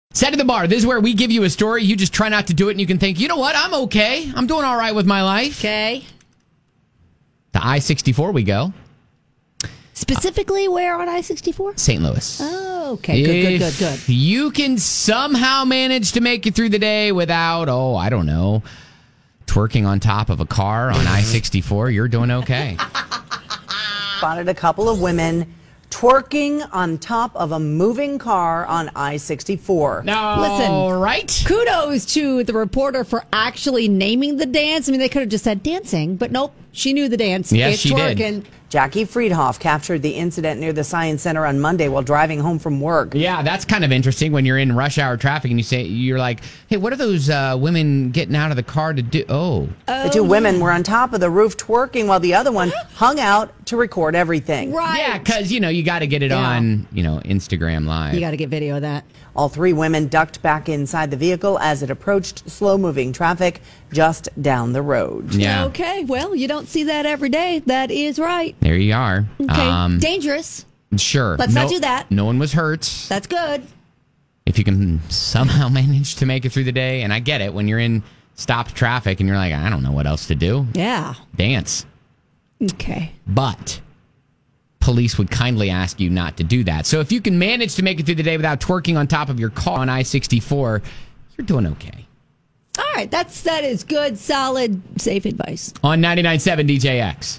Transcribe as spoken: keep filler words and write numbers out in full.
Set to the bar. This is where we give you a story. You just try not to do it, and you can think, you know what? I'm okay. I'm doing all right with my life. Okay. The I sixty-four we go. Specifically where on I sixty-four? Saint Louis. Oh, okay. Good, good, good, good. If you can somehow manage to make it through the day without, oh, I don't know, twerking on top of a car on I sixty-four, you're doing okay. Spotted a couple of women twerking on top of a moving car on I sixty-four. No, Listen, right? Kudos to the reporter for actually naming the dance. I mean, they could have just said dancing, but nope, she knew the dance. Yes, it's she twerking. did. Jackie Friedhoff captured the incident near the Science Center on Monday while driving home from work. Yeah, that's kind of interesting when you're in rush hour traffic and you say, you're like, hey, what are those uh, women getting out of the car to do? Oh. The two women were on top of the roof twerking while the other one hung out to record everything. Right. Yeah, because, you know, you got to get it Yeah. on, you know, Instagram Live. You got to get video of that. All three women ducked back inside the vehicle as it approached slow-moving traffic just down the road. Yeah. Okay, well, you don't see that every day. That is right. There you are. Okay, Um, dangerous. sure. Let's no, not do that. No one was hurt. That's good. If you can somehow manage to make it through the day, and I get it, when you're in stopped traffic and you're like, I don't know what else to do. Yeah. Dance. Okay. But police would kindly ask you not to do that. So if you can manage to make it through the day without twerking on top of your car on I sixty-four, you're doing okay. All right, that's that is good, solid, safe advice. On ninety-nine point seven D J X.